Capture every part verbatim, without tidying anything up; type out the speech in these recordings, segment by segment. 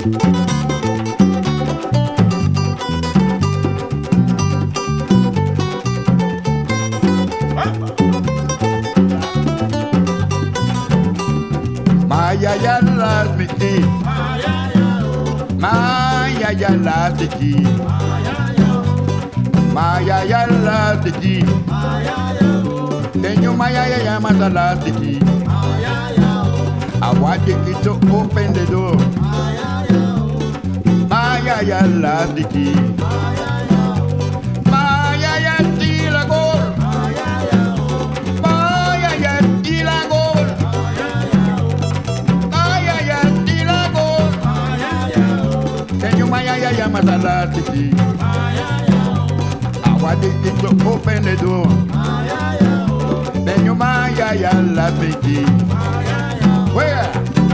Maya ya las miki, Maya ya las tiki, Maya ya las tiki, Tenyo Maya ya ya mas las tiki. I want you to open the door. Maya ya las tiki, Maya ya tila gol, Maya ya tila gol. Maya ya ya masala tiki. I want you to open the door. Then you Maya ya la tiki. Where?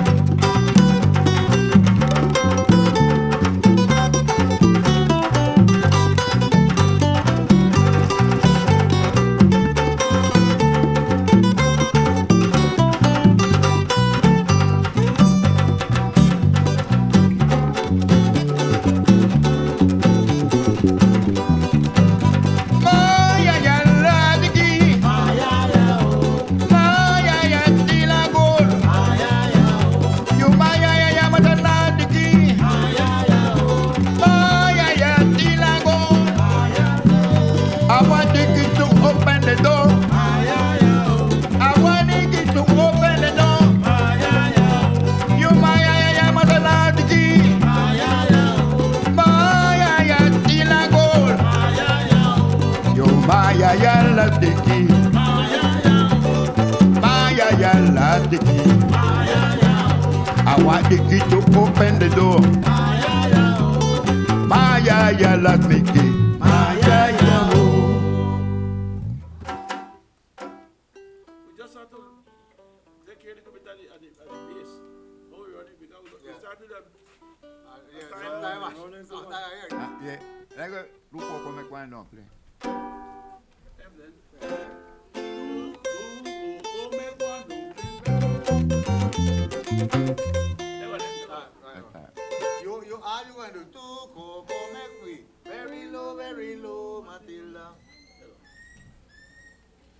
Maya ya la tiki, Maya ya la tiki. I want the key to open the door. Maya ya la tiki, Maya ya wo. We just have to take care of the bit at the, at the, at the base. Oh, we run it because we started them. Yeah, sometime, sometime Yeah, like a look for come make one now, play. You, you, all you going to do, go, go, make we very low, very low, Matilda.